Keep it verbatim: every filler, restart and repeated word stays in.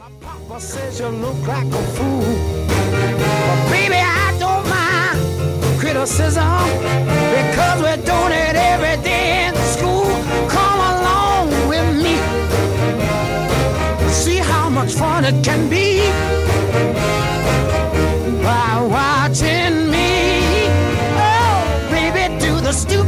Papa says you look like a fool, but baby I don't mind criticism because we're doing it every day in school. Come along with me, see how much fun it can be by watching me. Oh, baby, do the stupid